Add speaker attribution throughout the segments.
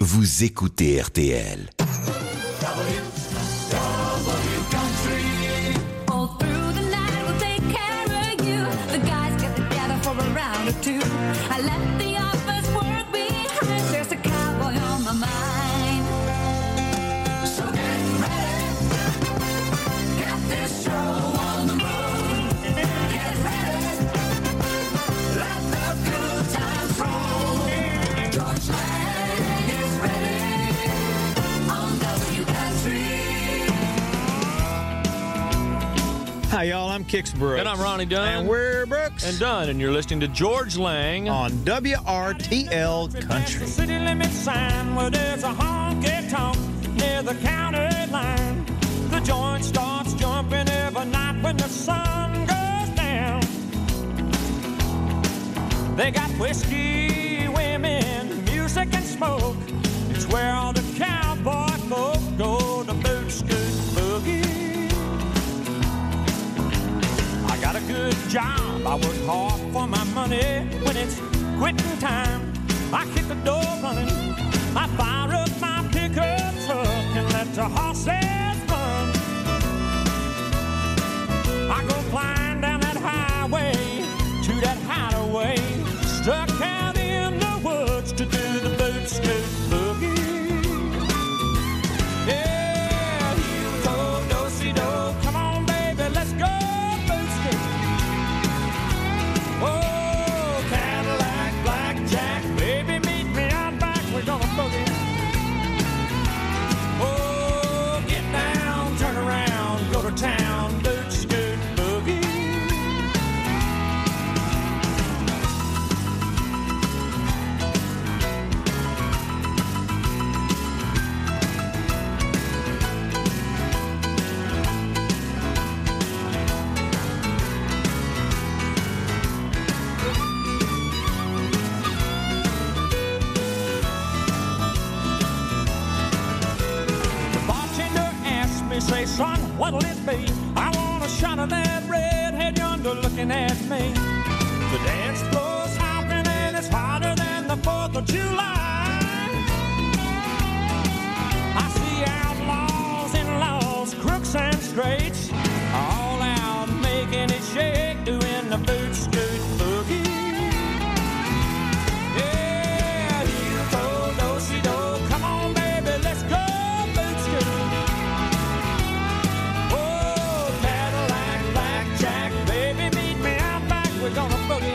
Speaker 1: vous écoutez RTL.
Speaker 2: I left the office work behind. There's a cowboy on my mind. So get ready. Get this show on the road. Get ready. Let the good times roll. George Lang is ready on W Country.
Speaker 3: Hi, y'all. I'm Kix Brooks.
Speaker 4: And I'm Ronnie Dunn.
Speaker 3: And we're Brooks.
Speaker 4: And Dunn. And you're listening to George Lang
Speaker 3: on WRTL Country.
Speaker 5: The city limit sign where there's a honky-tonk near the county line. The joint starts jumping every night when the sun goes down. They got whiskey, women, music, and smoke. It's where all the cowboy folk go to boot, scoot, boogie. I got a good job, I work hard for my money. When it's quitting time, I kick the door running. I fire up my pickup truck and let the horses run. I go flying down that highway to that hideaway, stuck out in the woods to do the boot scoot boogie. Yeah, you go do-si-do, come on baby, let's go. Oh, Cadillac, blackjack, baby, meet me out back, we're gonna boogie. Oh, get down, turn around, go to town, boot, scoot, boogie. Say, son, what'll it be? I want a shot of that redhead yonder looking at me. The dance floor's hopping and it's hotter than the 4th of July. I see outlaws and laws, crooks and straights, all out making it shake, doing the boot scoot boogie. Yeah, you go do-si-do, come on baby, let's go boot scoot. We're gonna boogie.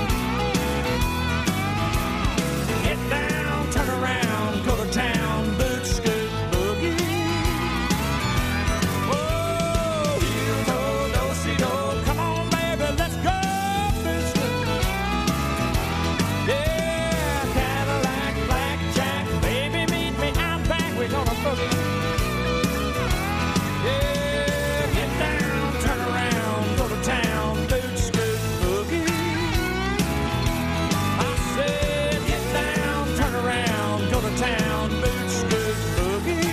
Speaker 5: Get down, turn around, go to town, boot scoot boogie. Oh, you go do-si-do, come on baby, let's go boot scoot. Yeah, Cadillac, blackjack, baby, meet me out back, we're gonna boogie. Yeah, get down, turn around, go to town, boot scoot. Town, boot scoot boogie.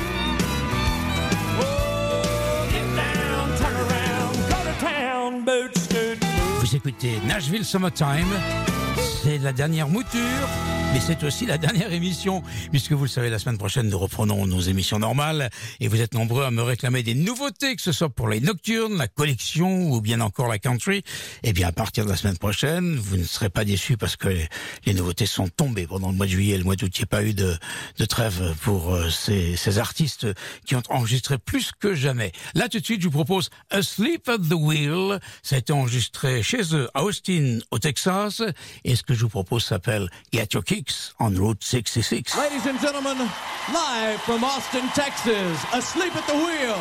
Speaker 5: Oh, get down, turn around, go to town, boot scoot boogie.
Speaker 6: Vous écoutez Nashville Summertime. C'est la dernière mouture, mais c'est aussi la dernière émission, puisque vous le savez, la semaine prochaine, nous reprenons nos émissions normales, et vous êtes nombreux à me réclamer des nouveautés, que ce soit pour les nocturnes, la collection, ou bien encore la country. Eh bien, à partir de la semaine prochaine, vous ne serez pas déçus, parce que les nouveautés sont tombées pendant le mois de juillet et le mois d'août. Il n'y a pas eu de trêve pour ces artistes qui ont enregistré plus que jamais. Là, tout de suite, je vous propose Asleep at the Wheel. Ça a été enregistré chez eux, à Austin, au Texas, et ce que je vous propose s'appelle Get Your Kicks on Route 66.
Speaker 7: Ladies and gentlemen, live from Austin, Texas, Asleep at the Wheel.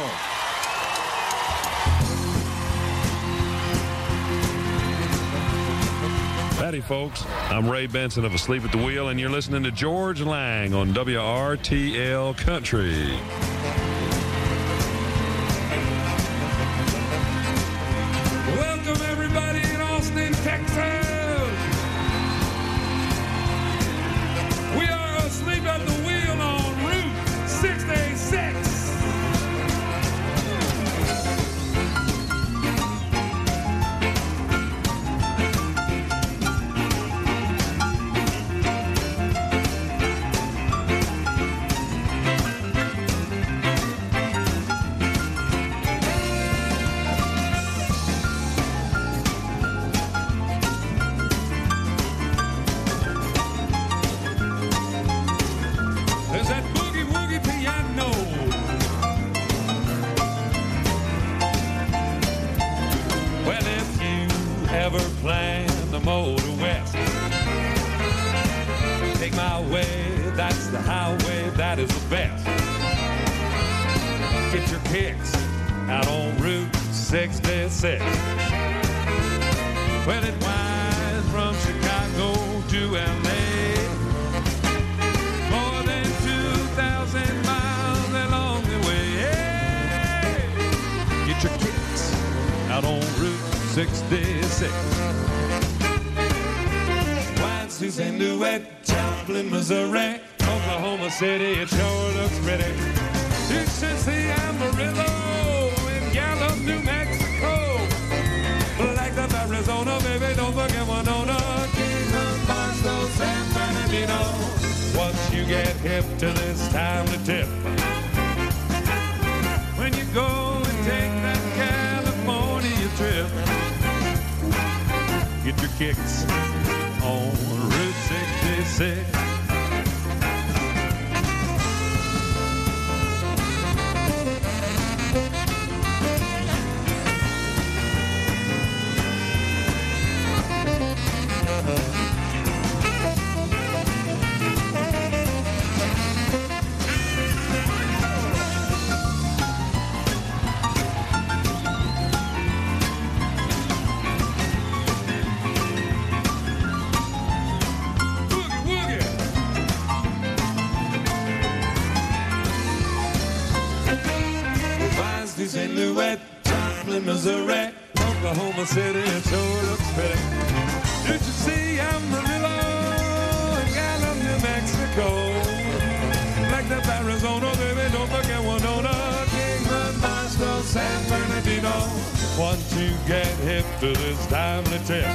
Speaker 8: Howdy, folks. I'm Ray Benson of Asleep at the Wheel, and you're listening to George Lang on WRTL Country.
Speaker 9: Welcome, everybody in Austin, Texas. We are asleep at the wheel on Route 66. the highway that is the best. Get your kicks out on Route 66. Well, it winds from Chicago to L.A. More than 2,000 miles along the way. Hey! Get your kicks out on Route 66. Winds to St. Louis, Joplin, Missouri, Oklahoma City, it sure looks pretty. You should see Amarillo in Gallup, New Mexico. Like the Arizona, baby, don't forget Winona, Kingman, Barstow, San Bernardino. Once you get hip to this time to tip, when you go and take that California trip, get your kicks on Route 66. St. Louis, Joplin, Missouri, Oklahoma City, it sure looks pretty. Did you see Amarillo and Gallup, New Mexico? Like the Arizona, baby, don't forget Winona, Kingman, Barstow, San Bernardino. Once you get hip to this timely tip,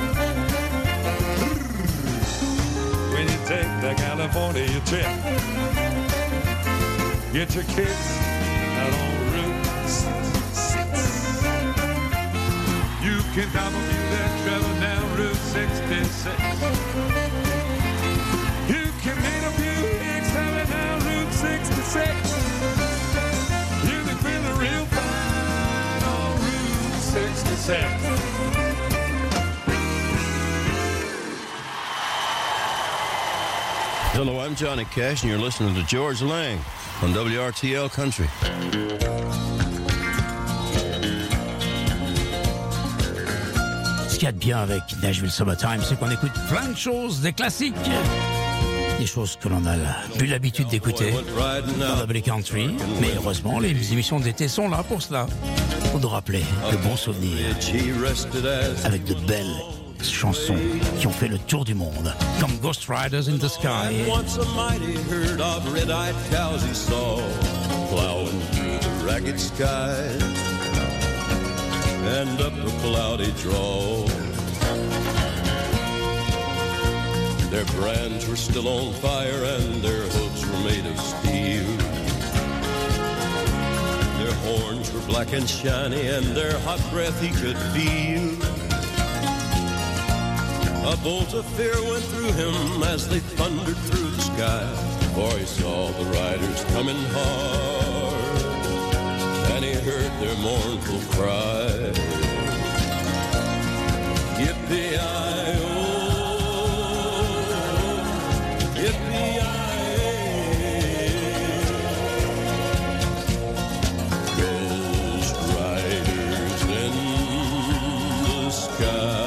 Speaker 9: when you take the California trip, get your kids out on Route 66. You can double that travel down Route 66. You can meet a few hicks traveling down Route 66. You can feel the real fine on Route 66.
Speaker 10: Hello, I'm Johnny Cash, and you're listening to George Lang on WRTL Country.
Speaker 6: Ce qu'il y a de bien avec Nashville Summertime, c'est qu'on écoute plein de choses, des classiques, des choses que l'on a plus l'habitude d'écouter dans Double Country. Mais heureusement, les émissions d'été sont là pour cela, pour nous rappeler de bons souvenirs avec de belles chansons qui ont fait le tour du monde, comme Ghost Riders in the Sky.
Speaker 11: Once a mighty herd of red-eyed cows he saw plowing through the ragged sky and up a cloudy draw. Their brands were still on fire and their hooves were made of steel. Their horns were black and shiny and their hot breath he could feel. A bolt of fear went through him as they thundered through the sky, for he saw the riders coming hard, and he heard their mournful cry. Yippee-yi-oh, yippee-yi-ay, Ghost riders in the sky.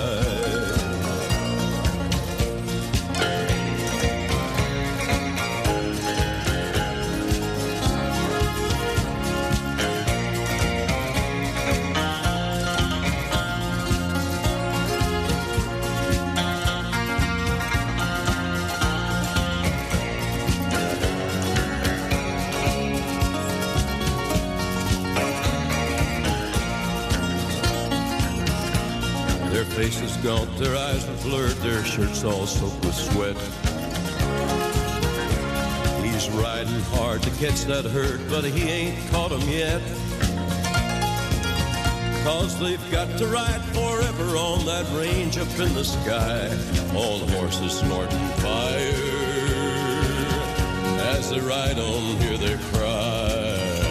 Speaker 11: Their faces gaunt, their eyes were blurred, their shirts all soaked with sweat. He's riding hard to catch that herd, but he ain't caught 'em yet. 'Cause they've got to ride forever on that range up in the sky, all the horses snorting fire. As they ride on, hear their cry.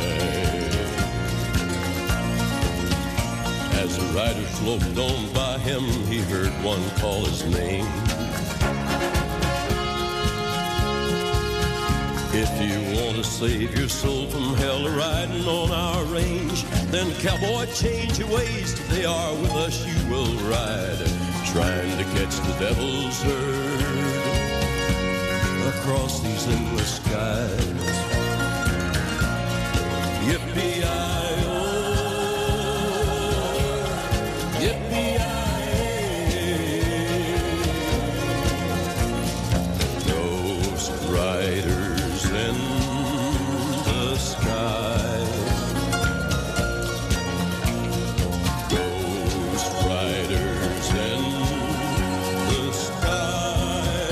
Speaker 11: As the riders loped on by him, he heard one call his name. If you want to save your soul from hell riding on our range, then cowboy, change your ways. Today are with us you will ride, trying to catch the devil's herd across these endless skies. Yippee-i-oh, yippee-i-ay, ghost riders in the sky, ghost riders in the sky,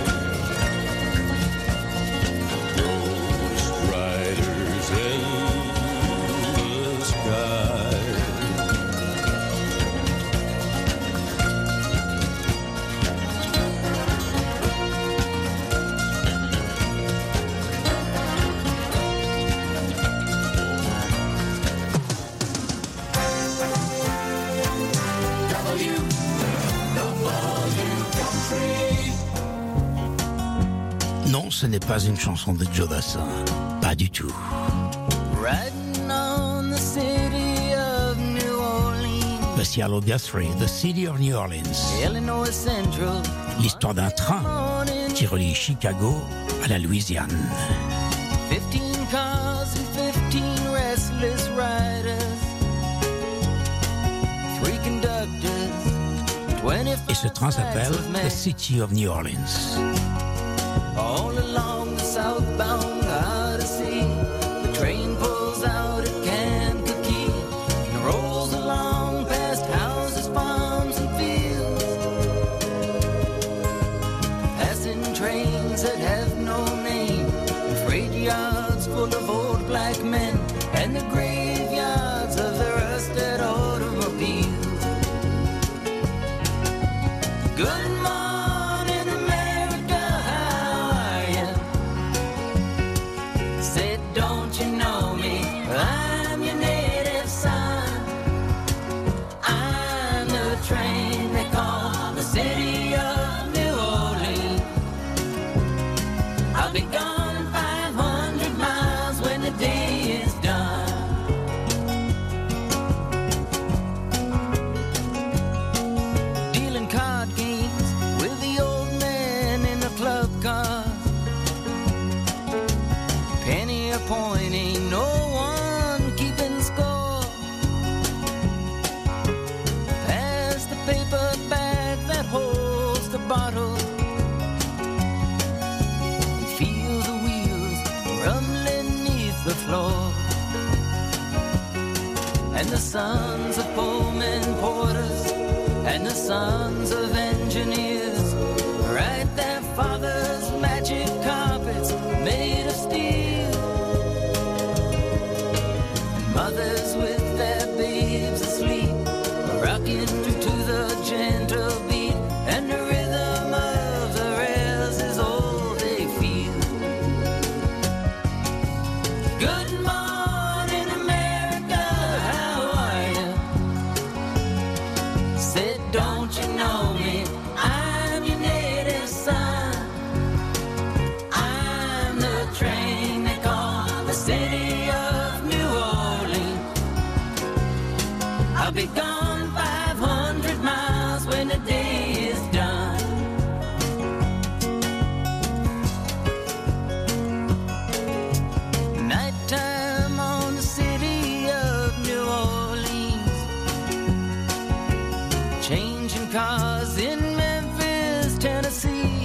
Speaker 11: ghost riders in the sky.
Speaker 6: Non, ce n'est pas une chanson de Joe Dassin. Pas du tout.
Speaker 12: Riding on the city of New Orleans,
Speaker 6: The Cielo Guthrie, The City of New Orleans.
Speaker 12: Illinois Central,
Speaker 6: L'histoire d'un train
Speaker 12: morning,
Speaker 6: qui relie Chicago à la Louisiane.
Speaker 12: 15 cars and 15 restless riders, 3 conductors, 25
Speaker 6: Et ce train s'appelle
Speaker 12: flags of men.
Speaker 6: The City of New Orleans.
Speaker 12: All along the southbound Odyssey, the train pulls out at Kankakee and rolls along past houses, farms, and fields, passing trains that have no name, and freight yards full of old black men, and the graveyards of the rusted automobiles. Good morning, America, how are you? Said, don't you know me? I'm your native son. I'm the train they call the city of New Orleans. I'll be gone 500 miles when the day is done. Dealing card games with the old man in the club car. Penny a point, ain't no one keeping score. Pass the paper bag that holds the bottle, and feel the wheels rumbling neath the floor. And the sons of Pullman porters and the sons of engineers ride their father's magic carpets made of steel. And mothers with their babes asleep, rocking to the gentle beat, and the rhythm of the rails is all they feel. Good morning, America, how are you? Said, don't you know me? I'm your native son. I'm the train they call the city of New Orleans. I'll be gone 500 miles when the day is done. Nighttime on the city of New Orleans, changing cars in Memphis, Tennessee.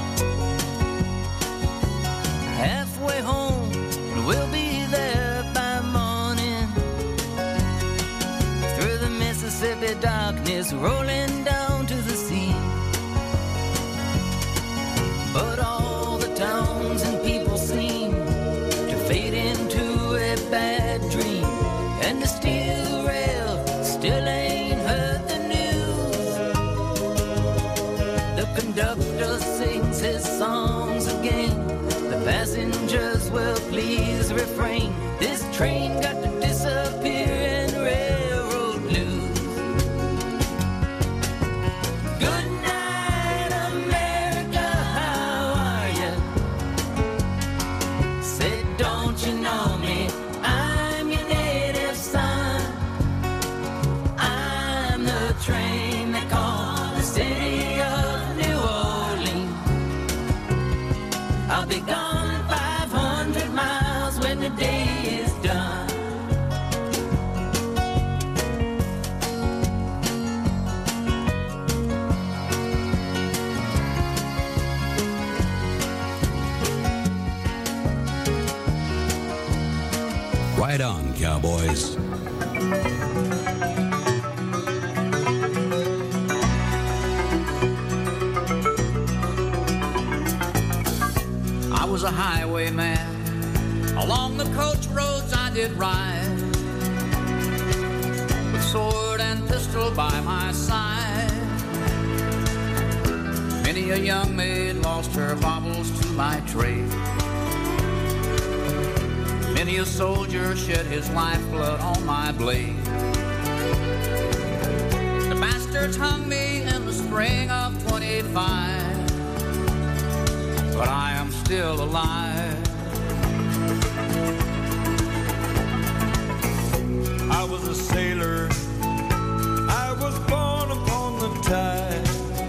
Speaker 12: Halfway home, and we'll be there by morning. Through the Mississippi darkness, rolling down to the sea. But all the towns and people seem to fade into a bad dream, and the steel rail still ain't heard the news. The conductor sings his songs again, the passengers will please refrain. This train got to disappear in railroad blues. Good night, America, how are you?
Speaker 1: Ride on, cowboys.
Speaker 12: I was a highwayman. Along the coach roads I did ride, with sword and pistol by my side. Many a young maid lost her baubles to my trade. Many a soldier shed his lifeblood on my blade. The bastards hung me in the spring of 25, but I am still alive.
Speaker 9: I was a sailor, I was born upon the tide.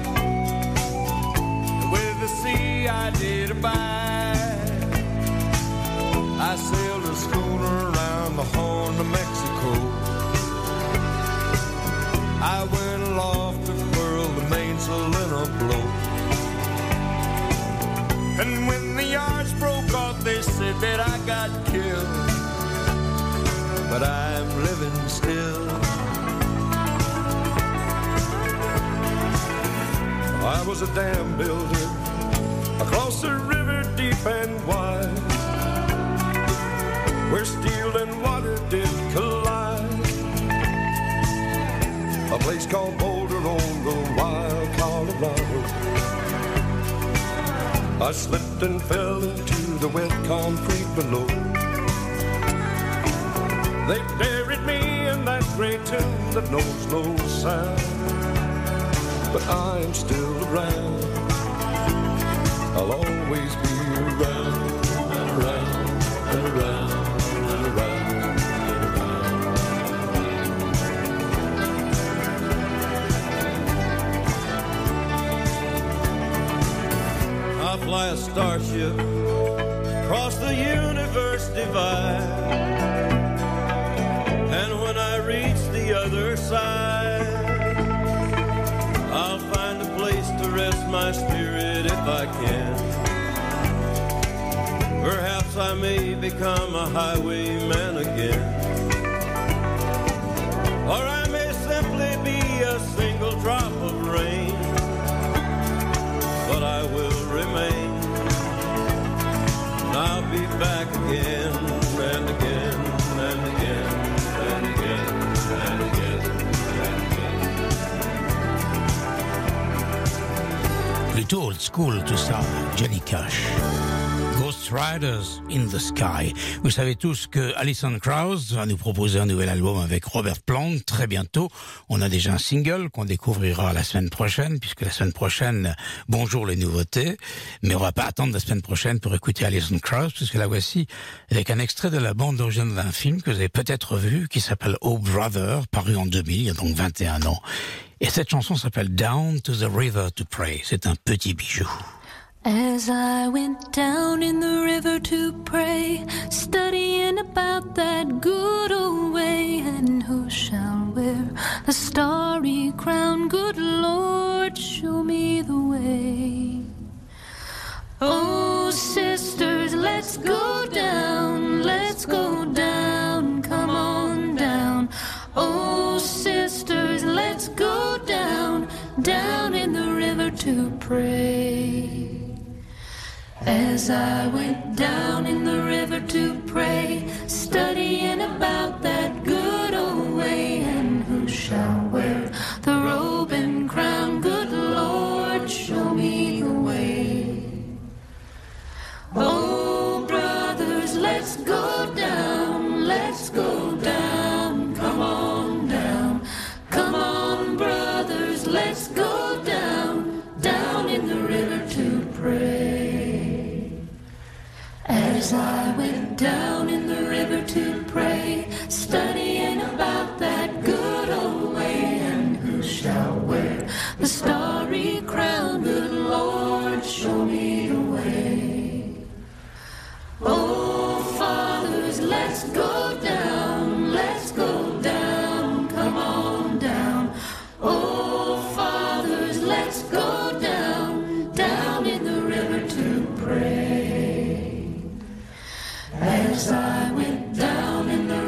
Speaker 9: With the sea I did abide. I sailed a schooner around the Horn of Mexico. I went aloft to furl the mainsail in a blow. And when the yards broke off, they said that I got killed. But I'm living still. I was a dam builder across a river deep and wide, where steel and water did collide. A place called Boulder on the wild Colorado. I slipped and fell into the wet concrete below. They buried me in that great tomb that knows no sound. But I'm still around. I'll always be around and around and around and around and around.
Speaker 11: I'll fly a starship across the universe divide. And when I reach the other side, I'll find a place to rest my spirit if I can. Perhaps I may become a highwayman again. Or I may simply be a single drop of rain. But I will remain. And I'll be back again and again and again. And again, and again, and again.
Speaker 6: Plutôt old school tout ça, Johnny Cash. Ghost Riders in the Sky. Vous savez tous que Alison Krauss va nous proposer un nouvel album avec Robert Plant très bientôt. On a déjà un single qu'on découvrira la semaine prochaine, puisque la semaine prochaine, bonjour les nouveautés. Mais on va pas attendre la semaine prochaine pour écouter Alison Krauss, puisque la voici avec un extrait de la bande originale d'un film que vous avez peut-être vu, qui s'appelle Oh Brother, paru en 2000, il y a donc 21 ans. Et cette chanson s'appelle Down to the River to Pray. C'est un petit bijou.
Speaker 2: As I went down in the river to pray, studying about that good old way, and who shall wear the starry crown? Good Lord, show me the way. Oh, sisters, let's go down, come on down. Oh, sisters, let's go down in the river to pray. As I went down in the river to pray, studying about that good old way, and who shall wear the robe and crown? Good Lord, show me the way. Oh, brothers, let's go down, come on down. Come on, brothers, let's go down in the river to pray. As I went down in the river to pray, studying about that good old way, and who shall wear the starry crown? Good Lord, show me the way. Oh, fathers, let's go down, come on down. Oh, fathers, let's go down in the river to pray. As I went down in the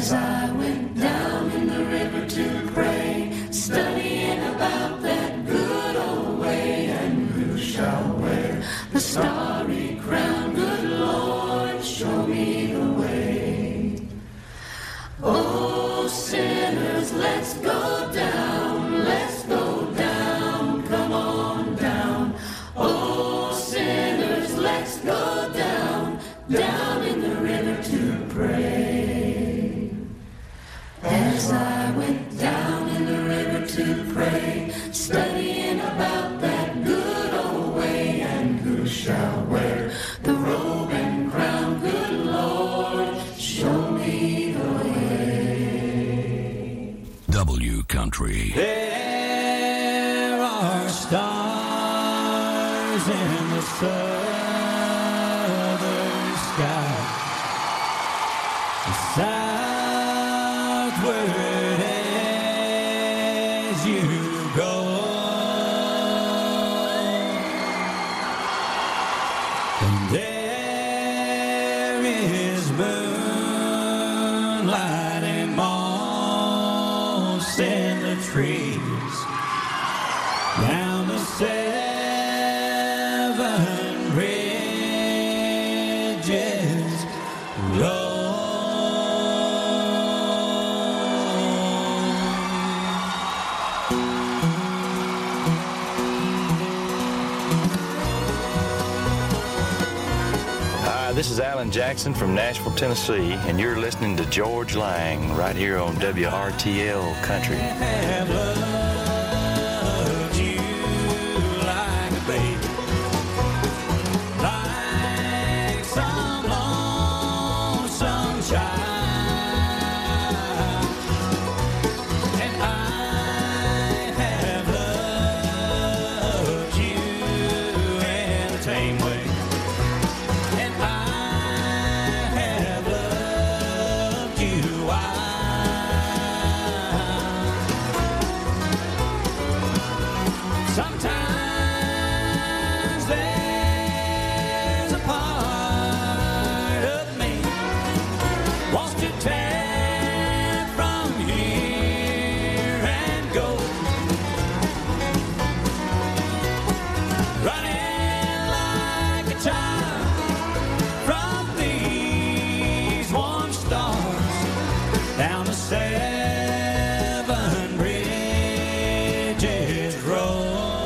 Speaker 2: As I went down in the river to pray, studying about that good old way, and who shall wear the starry crown? Good Lord, show me the way. Oh, sinners, let's go down, let's go down, come on down. Oh, sinners, let's go down, down in the river to pray. As I went down in the river to pray, studying about that good old way, and who shall wear the robe and crown? Good Lord, show me the way.
Speaker 1: W Country.
Speaker 5: There are stars in the southern sky, southward as you go. And there is moonlight and moss in the trees, down the seven bridges roll.
Speaker 13: This is Alan Jackson from Nashville, Tennessee, and you're listening to George Lang right here on WRTL Country.
Speaker 5: I have loved you like a baby, like some lonesome child, and I have loved you in a tame way. Sometimes there's a part of me wants to tear from here and go, running like a child from these warm stars down the seven bridges road.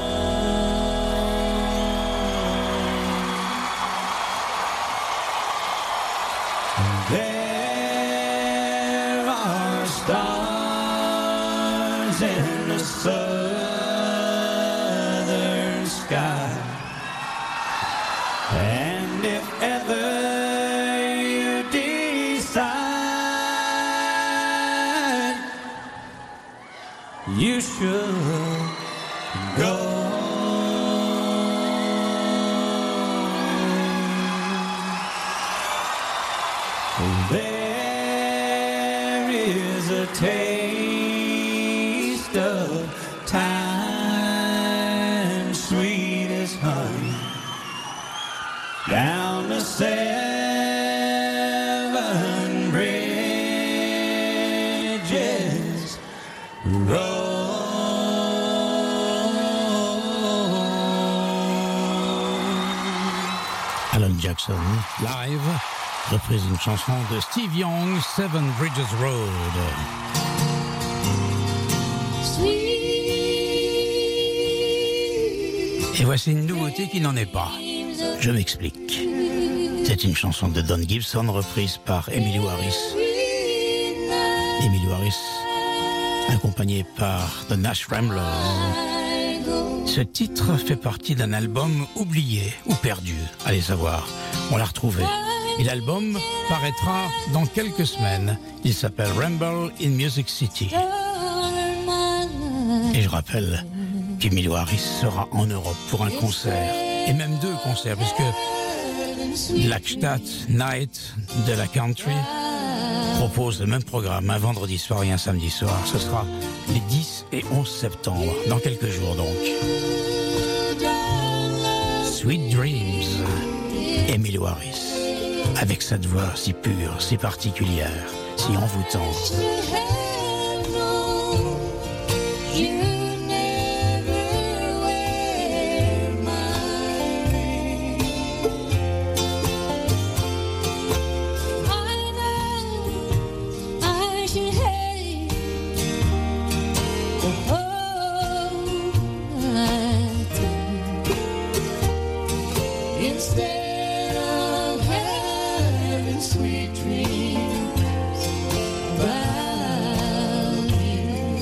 Speaker 5: There are stars in the southern sky, and if ever you decide you should go, there is a taste of time, sweet as honey, down the seven bridges road.
Speaker 6: Alan Jackson, live, reprise une chanson de Steve Young, Seven Bridges Road. Et voici une nouveauté qui n'en est pas. Je m'explique. C'est une chanson de Don Gibson reprise par Emmylou Harris. Emmylou Harris, accompagné par The Nash Ramblers. Ce titre fait partie d'un album oublié ou perdu, allez savoir. On l'a retrouvé. Et l'album paraîtra dans quelques semaines. Il s'appelle Ramble in Music City. Et je rappelle qu'Emmylou Harris sera en Europe pour un concert, et même deux concerts, puisque l'Ackstadt Night de la Country propose le même programme, un vendredi soir et un samedi soir. Ce sera les 10 et 11 septembre, dans quelques jours donc. Sweet Dreams, Emmylou Harris, avec cette voix si pure, si particulière, si envoûtante.
Speaker 2: Instead of having sweet dreams about you.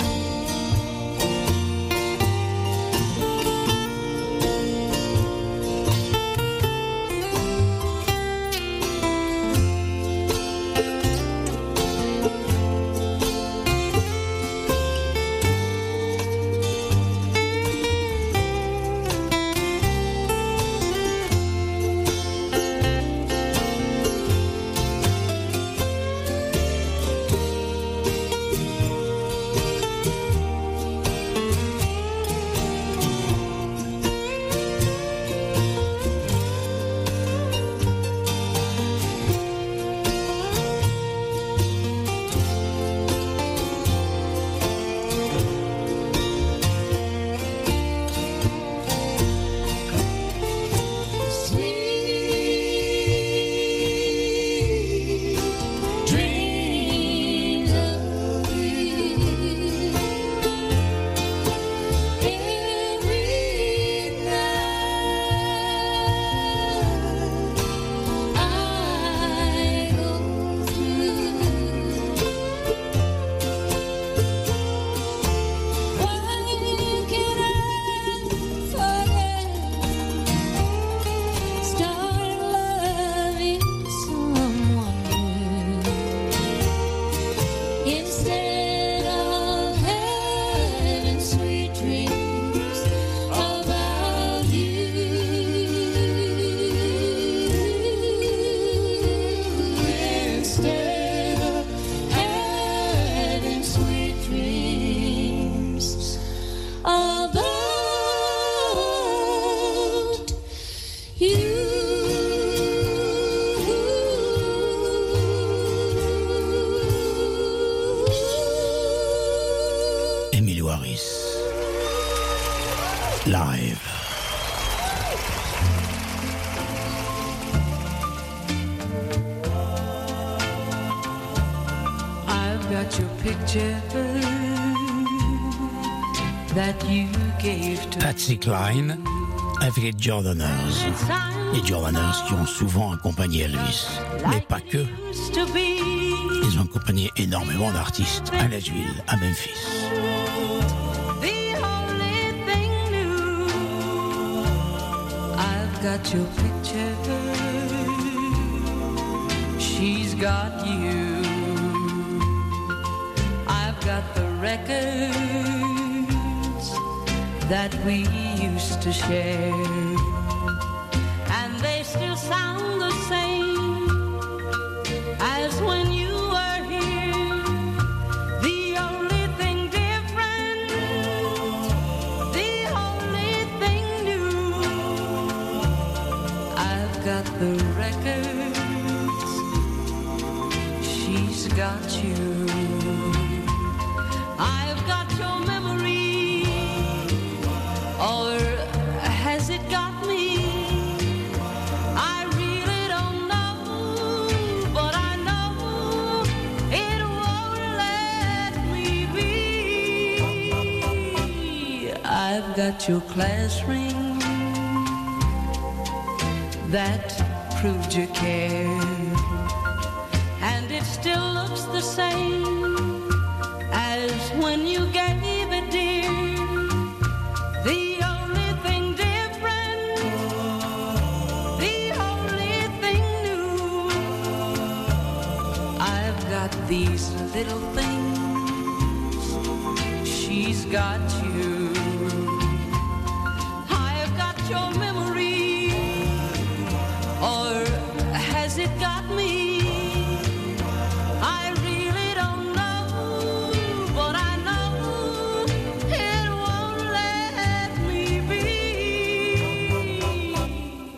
Speaker 6: Live.
Speaker 14: I've got your picture that you gave to
Speaker 6: Patsy Cline avec les Jordaners. Les Jordaners qui ont souvent accompagné Elvis, mais pas que. Ils ont accompagné énormément d'artistes à Nashville, à Memphis.
Speaker 14: Got your picture, she's got you. I've got the records that we used to share, and they still sound the same as when you were here. The only thing different, the only thing new, I've got the records, she's got you. I've got your memory, or has it got me? I really don't know, but I know it won't let me be. I've got your class ring that proved you cared, and it still looks the same as when you gave it, dear. The only thing different, the only thing new, I've got these little things, she's got you. I've got your memory, or has it got me? I really don't know, but I know it won't let me be.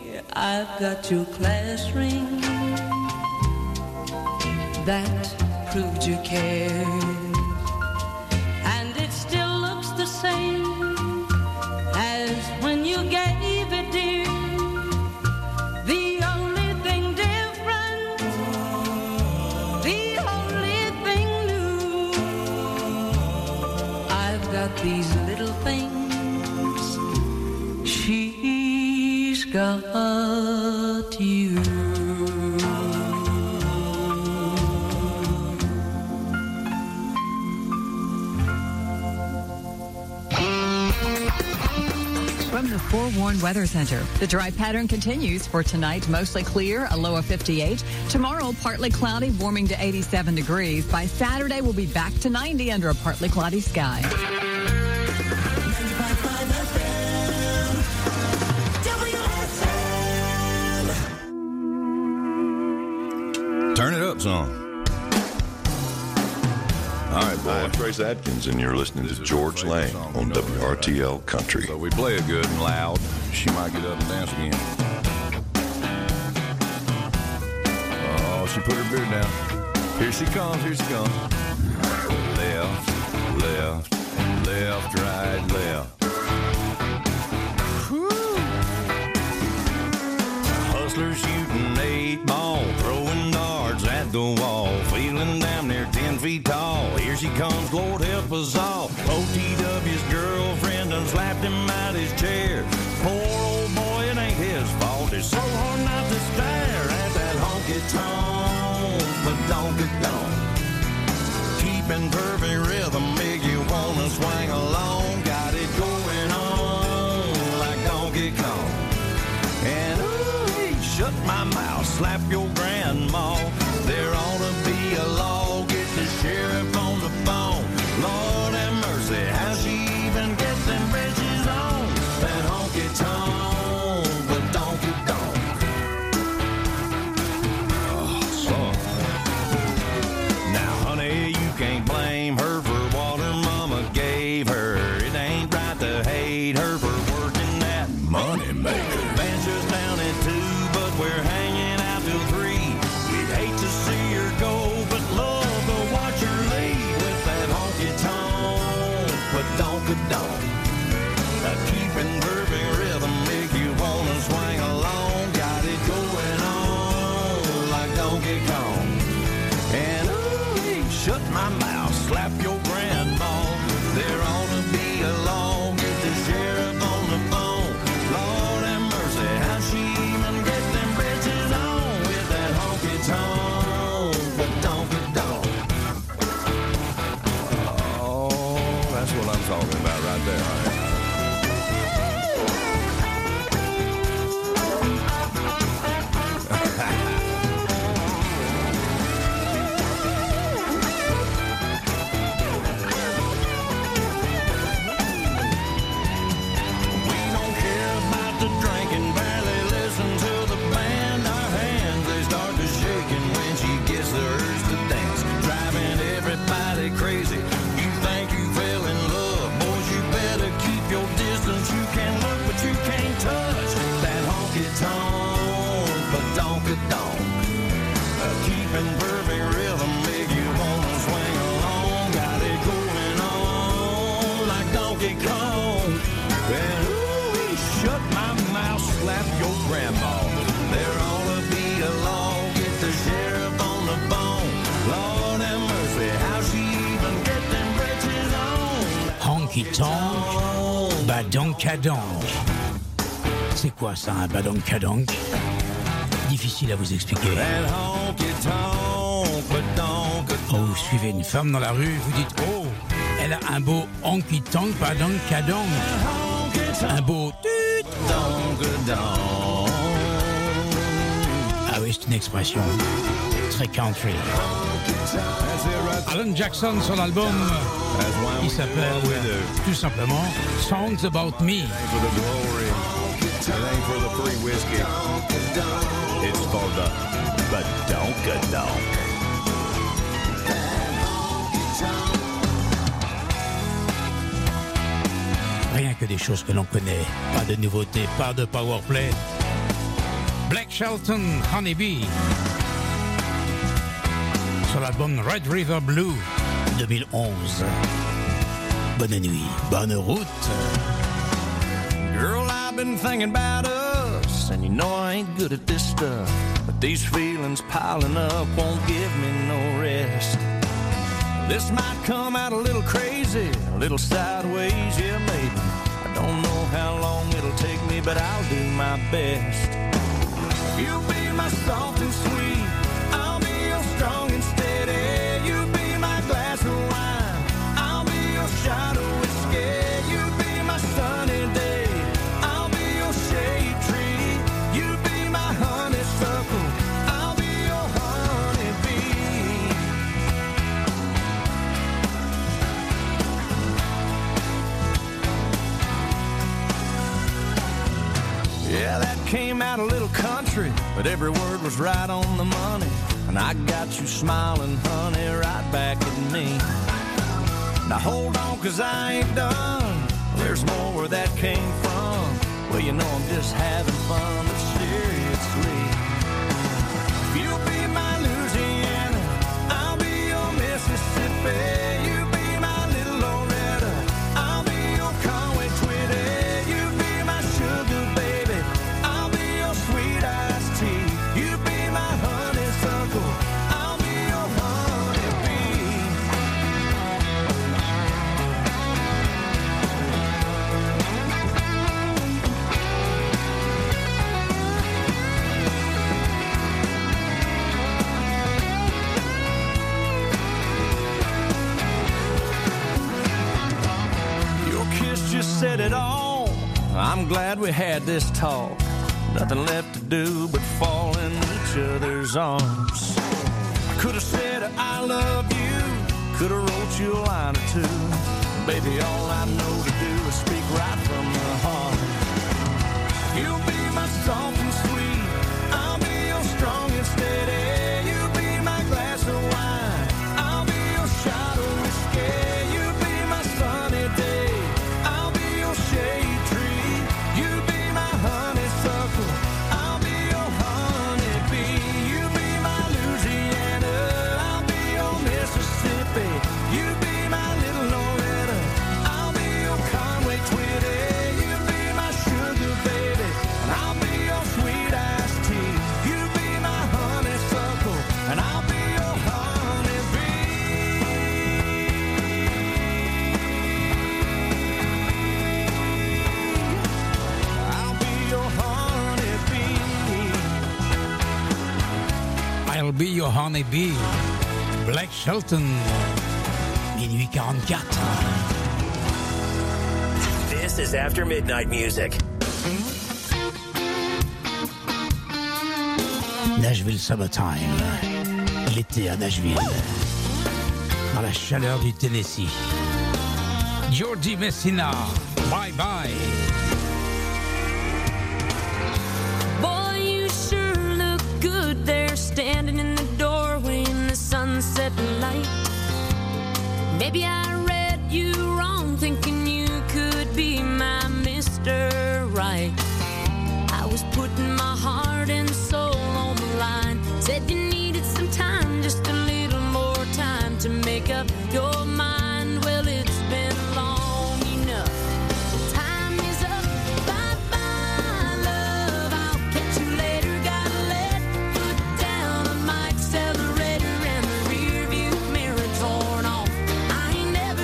Speaker 14: I've got your class ring that proved you cared. And it still looks the same as when you gave it, dear. The only thing different, the only thing new, I've got these little things, she's got you.
Speaker 15: From the Forewarned Weather Center, the dry pattern continues for tonight. Mostly clear, a low of 58. Tomorrow, partly cloudy, warming to 87 degrees. By Saturday, we'll be back to 90 under a partly cloudy sky.
Speaker 10: Turn it up some.
Speaker 16: All right, boy. I'm Trace Adkins, and you're listening to George Lang on WRTL Country.
Speaker 10: So we play it good and loud. She might get up and dance again. Oh, she put her beard down. Here she comes, here she comes. Left, left, left, right, left. Whew. Hustlers shooting 8 ball, throwing darts at the wall, feeling damn near 10 feet tall. Here she comes, Lord help us all. OTW's girlfriend done slapped him out his chair. Poor old boy, it ain't his fault. It's so hard not to stare at that honky-tonk, but don't get gone. Keeping perfect rhythm make you wanna swing along. Got it going on like Donkey Kong. And ooh, shut my mouth, slap your grandma. There ought to be a law, get the sheriff on the phone. Lord have mercy, how she even gets them bridges on? That honky-tonk, but donkey-donk. Oh, son. Now, honey, you can't blame her for what her mama gave her. It ain't right to hate her for working that money maker. Band's just down at 2, but we're hanging out till 3. We'd hate to see her go, but love to watch her leave with that honky-tonk, but donk-a-donk. Keeping perfect rhythm make you wanna swing along. Got it going on like Donkey Kong. And ooh, shut my mouth, slap your grandma. There ought to be a law, get the sheriff on the phone. Lord have mercy, how she even gets them britches on with that honky-tonk, but donk-a-donk. Oh, that's what I'm talking about right there, honey. Crazy. You think you fell in love, boys, you better keep your distance. You can look, but you can't touch that honky-tonk, but donk-a-donk. Keeping perfect rhythm make you wanna swing along. Got it going on like Donkey Kong. And ooh, shut my mouth, slap your grandma. There ought to be a law, get the sheriff on the phone. Lord have mercy, how she even get them britches on.
Speaker 6: Honky-tonk, badonk-a-donk. C'est quoi ça, un badonk-a-donk? Difficile à vous expliquer. Oh, vous suivez une femme dans la rue, vous dites, oh, elle a un beau honky-tonk, badonk-a-donk. Un beau tut. Ah oui, c'est une expression très country. Alan Jackson, son album, il s'appelle tout simplement Songs About Me.
Speaker 10: It ain't for the free whiskey. It's for the badonk-a-donk.
Speaker 6: Rien que des choses que l'on connaît. Pas de nouveautés, pas de powerplay. Black Shelton, Honeybee. sur l'album Red River Blue 2011. Bonne nuit, bonne route.
Speaker 10: Girl, I've been thinking about us, and you know I ain't good at this stuff, but these feelings piling up won't give me no rest. This might come out a little crazy, a little sideways, yeah maybe. I don't know how long it'll take me, but I'll do my best. You'll be my soft and sweet, I'll be your strong and steady. You'll be my glass of wine, I'll be your shot of whiskey. You'll be my sunny day, I'll be your shade tree. You'll be my honeysuckle, I'll be your honeybee. Yeah, that came out a little country, but every word was right on the money. And I got you smiling, honey, right back at me. Now hold on, 'cause I ain't done. There's more where that came from. Well, you know I'm just having fun, but seriously. You'll be my Louisiana, I'll be your Mississippi. You'll be my little Loretta, I'll be your Conway Twitty. You'll be my sugar baby, I'll be your sweet iced tea. You'll be my honeysuckle, I'll be your honeybee. Your kiss just said it all. I'm glad we had this talk. Nothing left to do but fall in each other's arms. I could have said I love you, could have wrote you a line or two. Baby, all I know to do is speak right from the heart. You'll be my soft and sweet, I'll be your strong and steady. You'll be my glass of wine, I'll be your shot of whiskey. You'll be my sunny day, I'll be your shade tree. You'll be my honeysuckle, I'll be your honeybee. You'll be my Louisiana, I'll be your Mississippi. You'll be my little Loretta, I'll be your Conway Twitty. You'll be my sugar baby, and I'll be your sweet iced tea. You'll be my honeysuckle, and I'll be your honeybee. I'll be your honeybee.
Speaker 6: I'll be your honeybee. Black Shelton. Minuit 44.
Speaker 17: This is After Midnight Music.
Speaker 6: Nashville Summertime. L'été à Nashville. Dans la chaleur du Tennessee. Georgie Messina. Bye bye.
Speaker 2: Boy, you sure look good there, standing in the doorway in the sunset light. Maybe I read you wrong, thinking you could be my Mr. Right. I was putting my heart and soul on the line. Said you needed some time, just a little more time to make up your mind. Well, it's been long enough. Time is up. Bye-bye, love. I'll catch you later. Gotta let foot down on my accelerator and the rear view mirror torn off. I ain't never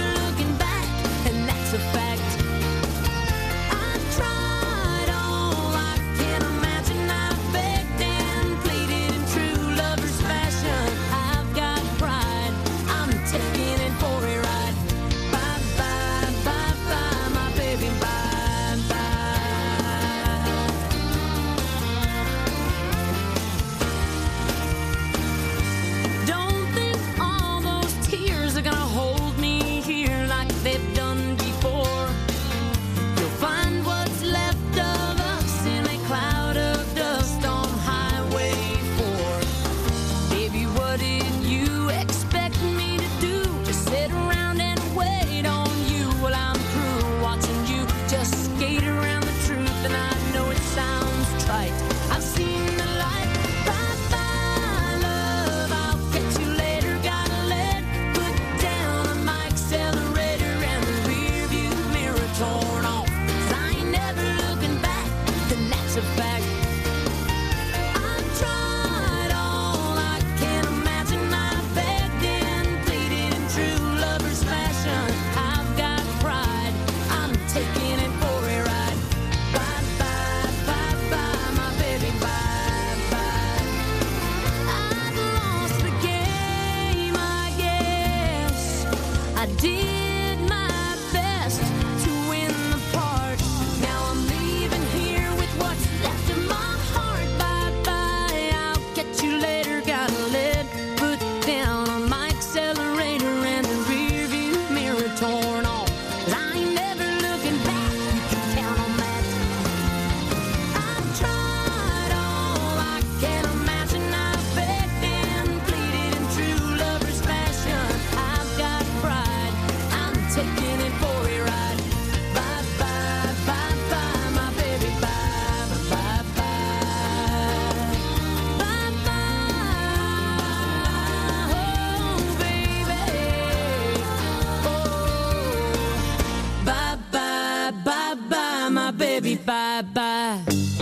Speaker 14: went bye-bye.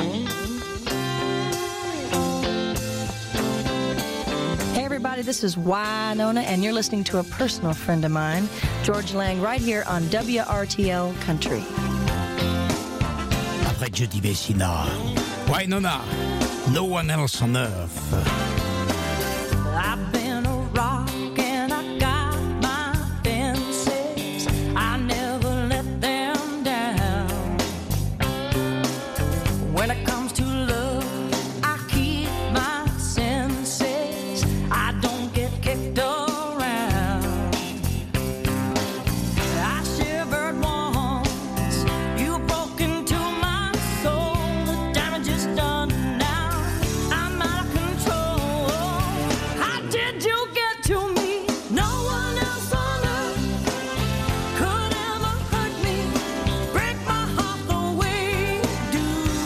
Speaker 18: Hey everybody, this is Wynonna, and you're listening to a personal friend of mine, George Lang, right here on WRTL Country.
Speaker 6: Après Judy Messina, Wynonna, No One Else on Earth.
Speaker 14: I've been a rock and I got my fences. I never let them down. When it comes to love, I keep my senses. I don't get kicked around. I shivered once, you broke into my soul. The damage is done now. I'm out of control. How did you get to me? No one else on earth could ever hurt me, break my heart the way you do.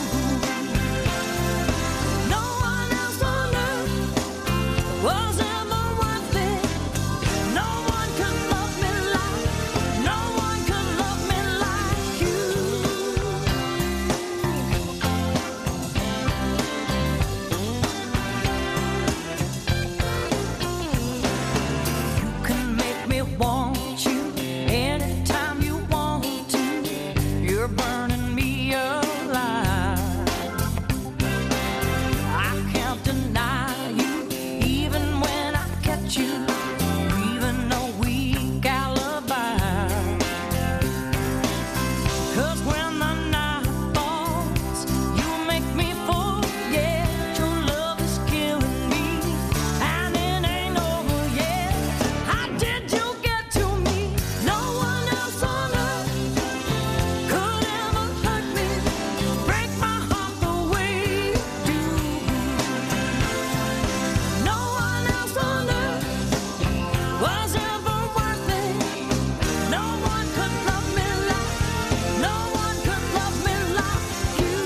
Speaker 14: No one else on earth was ever worth it. No one could love me like, no one could love me like you. You can make me want you anytime you want to. You're burning me alive. I can't deny you, even when I catch you, even a weak alibi. 'Cause when the night falls, you make me forget your love is killing me, and it ain't over yet. How did you get to me? No one else on earth could ever hurt me, break my heart the way you do. No one else on earth was ever worth it. No one could love me like, no one could love me like you.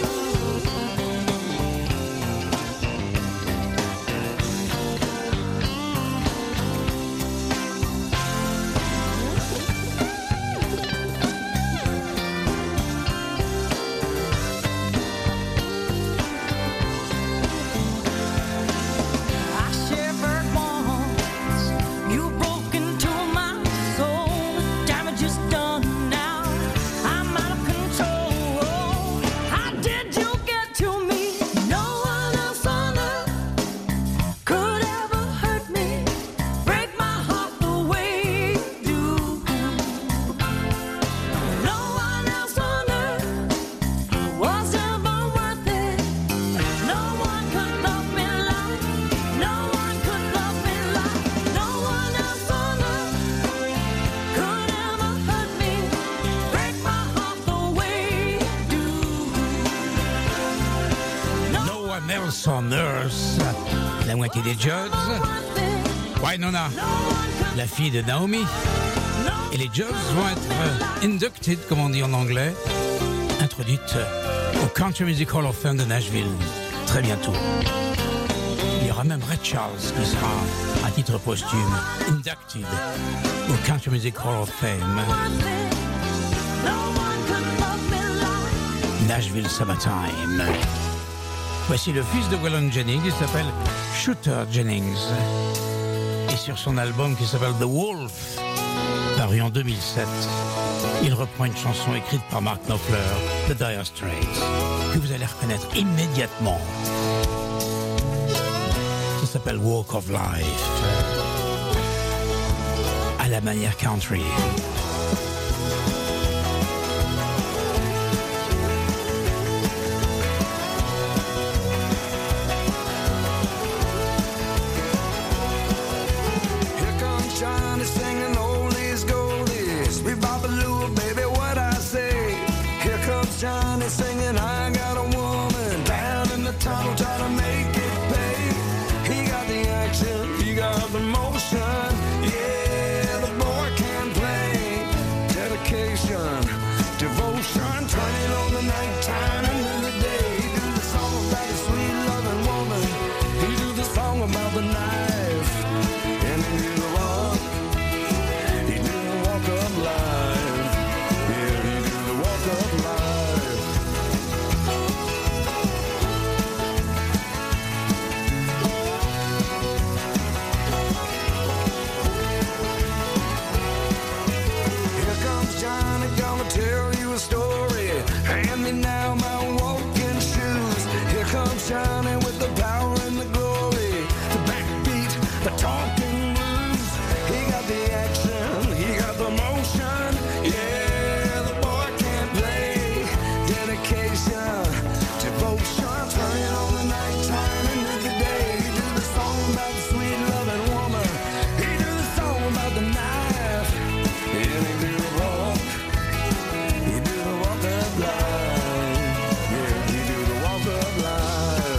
Speaker 14: I shivered once, you broke into my soul. The damage is done now. I'm out of control. How did you get to me? No one else on earth could ever hurt me, break my heart the way you do. No one else on earth was ever worth it. No one could love me like, no one could love me like, no one else on earth could ever hurt me, break my heart the way you do.
Speaker 6: No One Else on Earth, la moitié des Judds. Wynonna, la fille de Naomi. Et les Judds vont être inducted, comme on dit en anglais, introduites au Country Music Hall of Fame de Nashville très bientôt. Il y aura même Ray Charles qui sera, à titre posthume, inducted au Country Music Hall of Fame. Nashville Summertime. Voici le fils de Waylon Jennings, il s'appelle Shooter Jennings. Et sur son album qui s'appelle The Wolf, paru en 2007, il reprend une chanson écrite par Mark Knopfler, The Dire Straits, que vous allez reconnaître immédiatement. Ça s'appelle Walk of Life, à la manière country.
Speaker 19: Here comes Johnny singing oldies goldies. We Babaloo, baby, what I say. Here comes Johnny singing, I got a woman down in the tunnel trying to make it pay. He got the action, he got the motion. Yeah, the boy can play. Dedication, devotion, turning on the nighttime into the day. He do the song about a sweet loving woman. He do the song about the knife. And he do the walk. He do the walk of life. Yeah, he do the walk of life. the talking blues. He got the action, he got the motion. Yeah, the boy can play. Dedication, devotion, turning on the nighttime into the day. He do the song about the sweet loving woman. He do the song about the knife. And he do the walk. He do the walk of life. Yeah, he do the walk of life.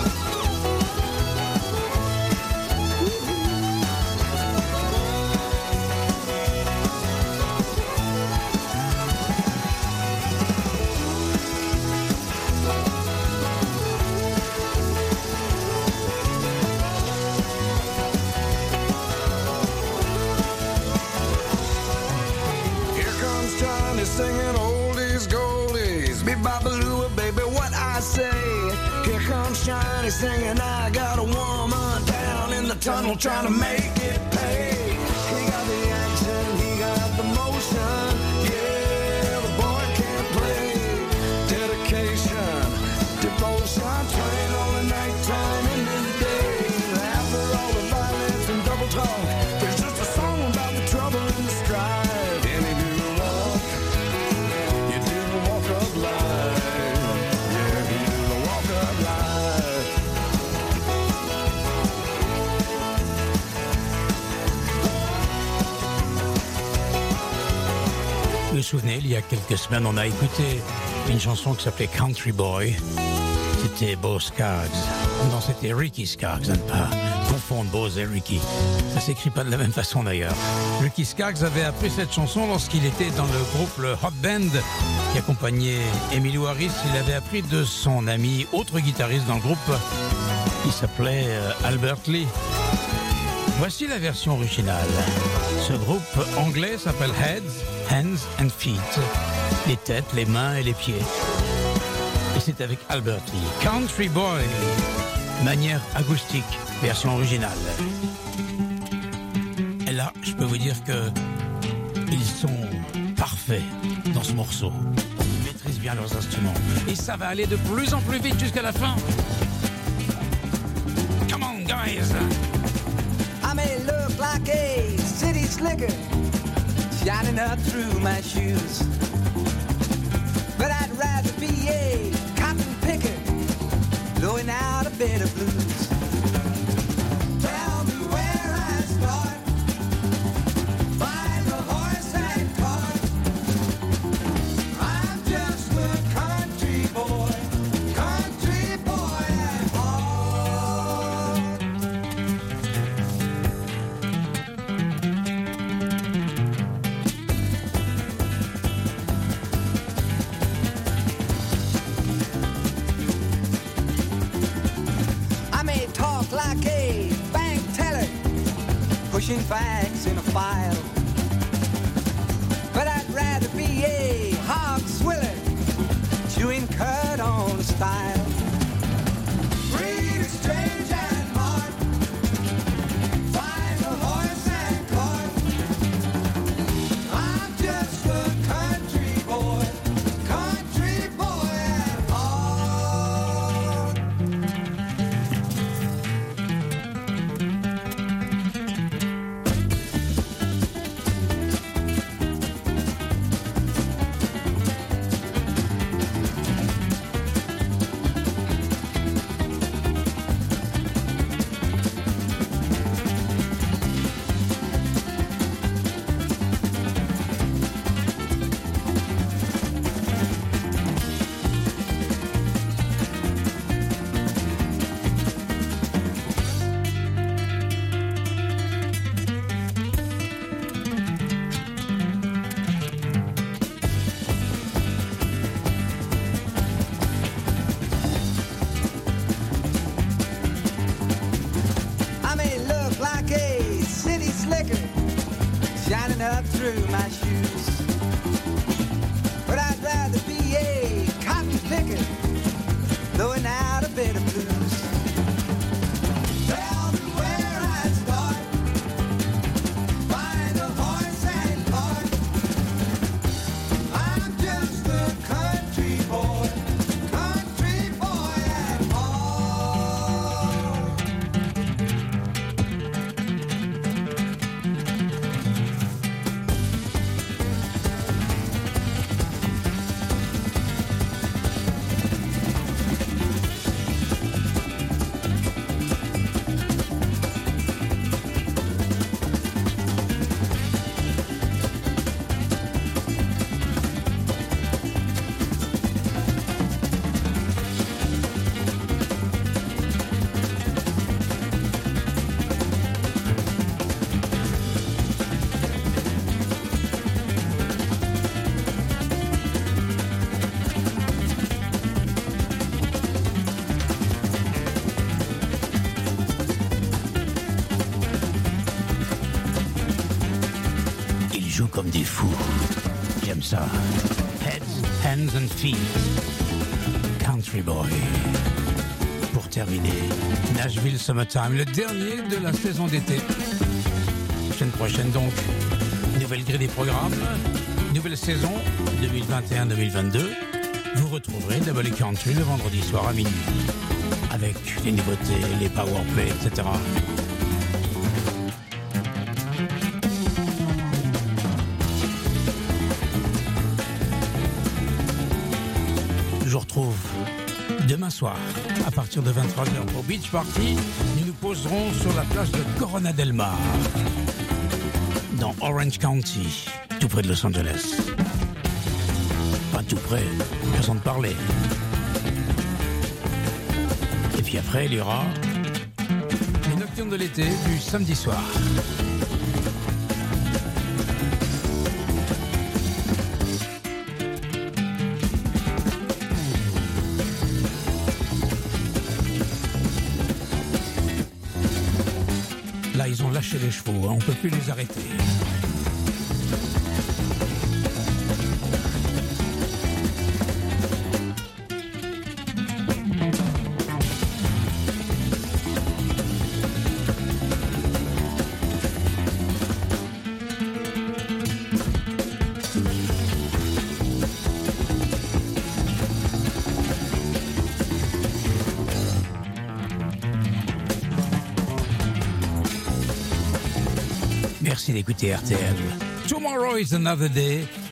Speaker 19: Here comes Johnny singing oldies goldies. Be-ba-ba-loo, baby, what I say. Here comes Johnny singing, I got a woman down in the tunnel trying to make it pay. He got the action, he got the motion. Yeah, the boy can play. Dedication, devotion, turning on the nighttime into the day. After all the violence and double talk, there's just a song about the trouble and the strife. And he do the walk, you do the walk of life. Yeah, he do the walk of life.
Speaker 6: Vous vous souvenez, il y a quelques semaines, on a écouté une chanson qui s'appelait Country Boy. C'était Bo Skaggs. Non, c'était Ricky Skaggs, à ne pas confondre Bo et Ricky. Ça s'écrit pas de la même façon d'ailleurs. Ricky Skaggs avait appris cette chanson lorsqu'il était dans le groupe le Hot Band qui accompagnait Emmylou Harris. Il avait appris de son ami, autre guitariste dans le groupe, qui s'appelait Albert Lee. Voici la version originale. Ce groupe anglais s'appelle Heads, Hands and Feet. Les têtes, les mains et les pieds. Et c'est avec Albert Lee. Country Boy, manière acoustique, version originale. Et là, je peux vous dire que ils sont parfaits dans ce morceau. Ils maîtrisent bien leurs instruments. Et ça va aller de plus en plus vite jusqu'à la fin. Come on, guys!
Speaker 12: I may look like a city slicker shining up through my shoes, but I'd rather be a cotton picker blowing out a bed of blues. Tell me where I start, find the horse and cart. I'm just a country boy at heart. I may talk like a bank teller, pushing facts in a file, but I'd rather be a hog swiller, chewing cud on a stile. Read exchange and mart, find a horse and cart. I'm just a country boy at heart. I may look like a city slicker shining up through my shoes, but I'd rather be a cotton picker blowing out a bed of blues. Tell me where I start, find a horse and cart. I'm just a country boy at heart.
Speaker 6: jouent comme des fous. J'aime ça. Heads, Hands and Feet. Country Boy. Pour terminer, Nashville Summertime, le dernier de la saison d'été. Semaine prochaine donc, nouvelle grille des programmes, nouvelle saison 2021-2022. Vous retrouverez Double Country le vendredi soir à minuit. Avec les nouveautés, les powerplays, etc. Je vous retrouve demain soir, à partir de 23h pour Beach Party. Nous nous poserons sur la plage de Corona del Mar, dans Orange County, tout près de Los Angeles. Pas tout près, façon de parler. Et puis après, il y aura les nocturnes de l'été du samedi soir. Là, ils ont lâché les chevaux, hein, on ne peut plus les arrêter. Merci d'écouter RTL. Tomorrow is another day.